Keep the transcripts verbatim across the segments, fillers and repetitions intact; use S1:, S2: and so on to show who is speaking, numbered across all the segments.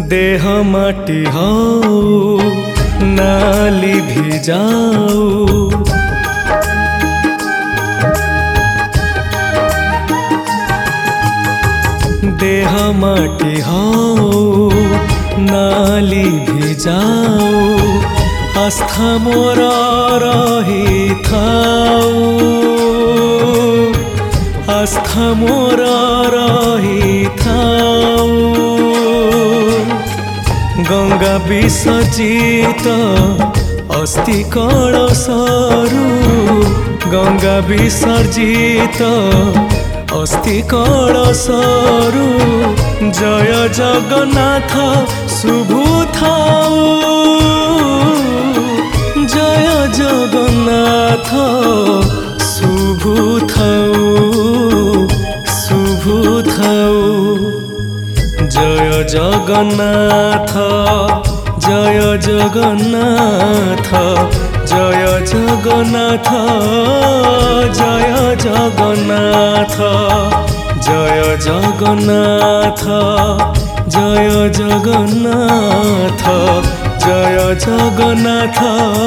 S1: देह माटी हऊ नाली भी जाऊ देह माटी हऊ नाली भी जाऊ आस्था मोर रही थाऊ आस्था मोर रही थाऊ गंगा विसर्जित अस्थि कलशरू गंगा विसर्जित अस्थि कलशरू जय जगन्नाथ शुभु थाऊ जय जगन्नाथ शुभु थाऊ शुभु थाऊ जय जगन्नाथ जय जगन्नाथ जय जगन्नाथ जय जगन्नाथ जय जगन्नाथ जय जगन्नाथ जय जगन्नाथ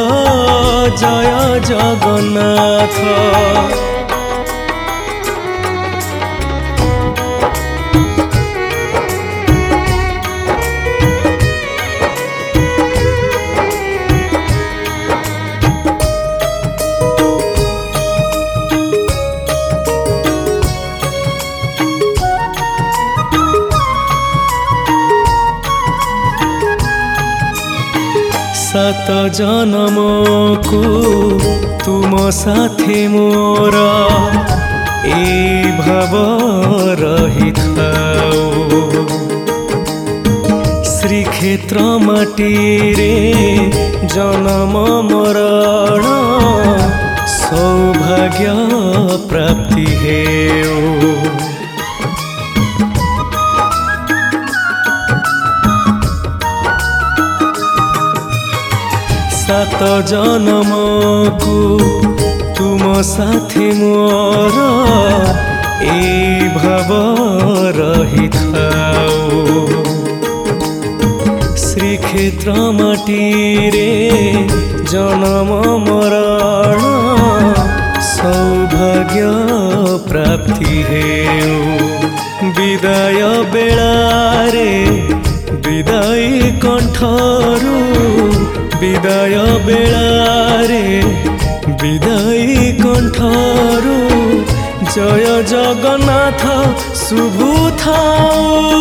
S1: जय जगन्नाथ। सात जन्म को तुम साथी मोर ए भाव रही थाओ श्रीक्षेत्र माटी रे जन्म मरण सौभाग्य प्राप्ति हेओ सात जन्म को तुम साथी मोर ए भाव रही थाओ श्रीक्षेत्र माटी रे जन्म मरण सौभाग्य प्राप्ति हेओ विदाय बेलारे विदाय कंठरू विदाय बेलारे विदाय कंठरू जय जगन्नाथ शुभु थाऊ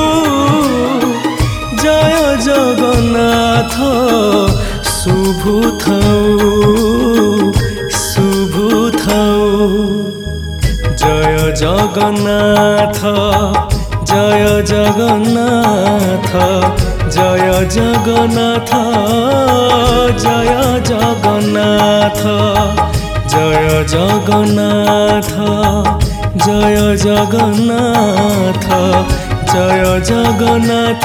S1: जय जगन्नाथ शुभु थाऊ शुभु थाऊ जय जगन्नाथ जय जगन्नाथ जय जगन्नाथ जय जगन्नाथ जय जगन्नाथ जय जगन्नाथ जय जगन्नाथ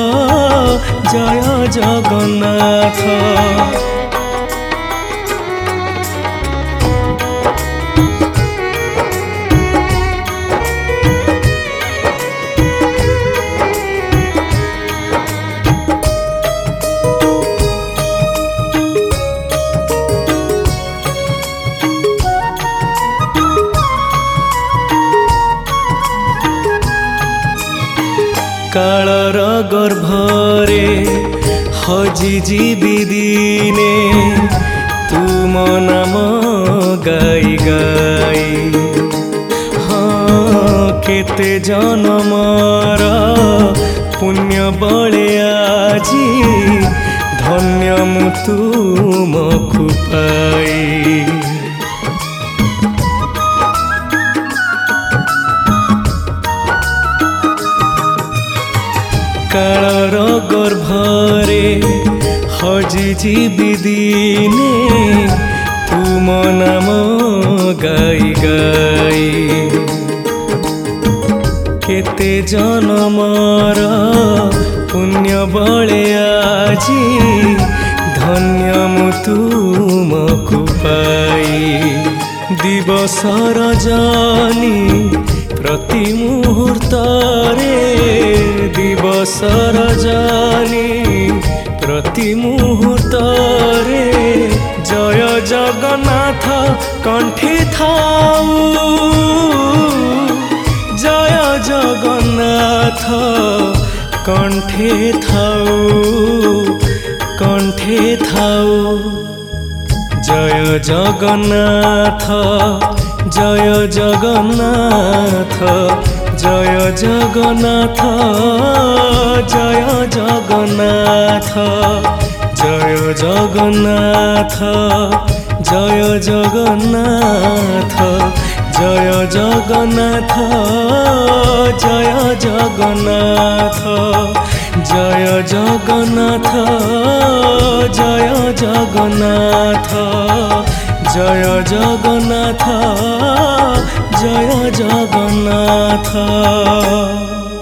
S1: जय जगन्नाथ। कालर गर्भरे हजि जीवी दिने तुम नाम गाई गाई हाँ केते जन्मर पुण्य बले आजी धन्य मु तुमको पाई कालर गर्भरे हजि जीवी दिने तुम नाम गाई गाई केते जन्मर पुण्य बले आजी धन्य मु तुमको पाई दिवस रजनी प्रति मुहूर्तरे दिवस रजनी प्रति मुहूर्तरे जय जगन्नाथ कंठी थाऊ जय जगन्नाथ कंठे थाऊ कंठे थाऊ जय जगन्नाथ जय जगन्नाथ जय जगन्नाथ जय जगन्नाथ जय जगन्नाथ जय जगन्नाथ जय जगन्नाथ जय जगन्नाथ जय जगन्नाथ जय जगन्नाथ जय जगन्नाथ जय जगन्नाथ।